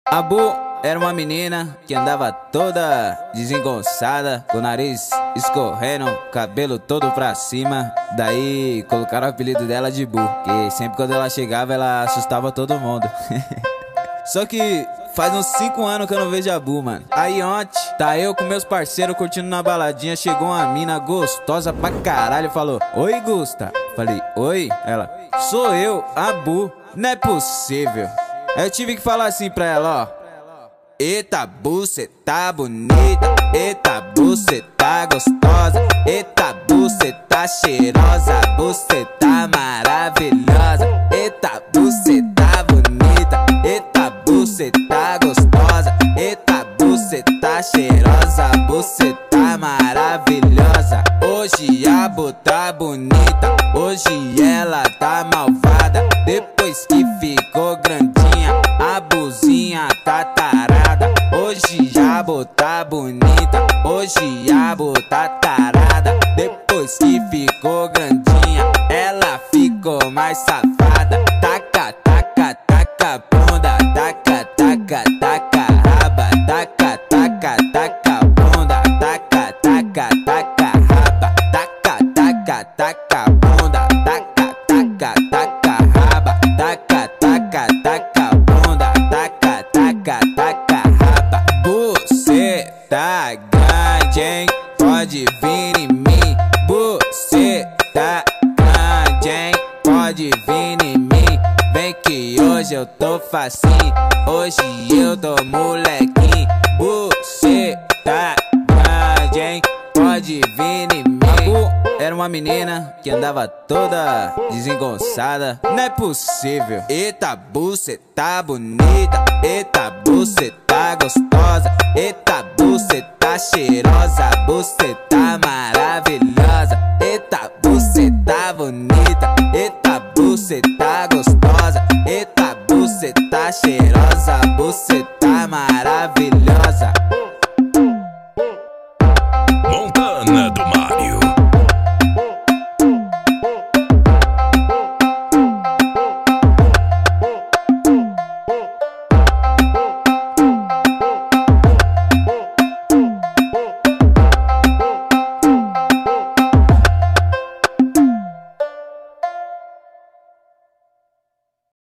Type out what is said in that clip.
A Bu era uma menina que andava toda desengonçada, com o nariz escorrendo, cabelo todo pra cima. Daí colocaram o apelido dela de Bu, que sempre quando ela chegava ela assustava todo mundo. Só que faz uns 5 anos que eu não vejo a Bu, mano. Aí ontem, tá eu com meus parceiros curtindo na baladinha. Chegou uma mina gostosa pra caralho, falou: "Oi, Gusta." Falei: "Oi?" Ela: "Sou eu, a Bu." Não é possível. Aí eu tive que falar assim pra ela, ó: "Eita, Bu, cê tá bonita. Eita, Bu, cê tá gostosa. Eita, Bu, cê tá cheirosa. Bu, cê tá maravilhosa. Eita, Bu, cê tá bonita. Eita, Bu, cê tá gostosa. Eita, Bu, cê tá cheirosa. Bu, cê tá maravilhosa. Hoje a Bu tá bonita. Hoje ela tá malvada. Depois que ficou grandinha, a Buzinha tá tarada. Hoje a Bu tá bonita. Hoje a Bu tá tarada. Depois que ficou grandinha, ela ficou mais safada. Taca, taca, taca bunda. Taca, taca, taca raba. Taca, taca, taca bunda. Taca, taca, taca raba. Taca, taca, taca bunda. Taca, taca, taca raba. Taca, taca, taca bunda. Taca, taca, taca raba. Você tá grande, hein? Pode vir em mim. Você tá grande, hein? Pode vir em mim. Vem que hoje eu tô facinho. Hoje eu tô molequinho. Você tá grande, hein? Pode vir em mim. A Bu era uma menina que andava toda desengonçada. Não é possível. Eita, Bu, cê tá bonita. Eita, Bu, cê tá gostosa. Eita, Bu, cê tá cheirosa. Bu, cê tá maravilhosa. Eita, Bu, cê tá bonita. Eita, Bu, cê tá gostosa. Eita, Bu, cê tá cheirosa. Bu, cê tá maravilhosa.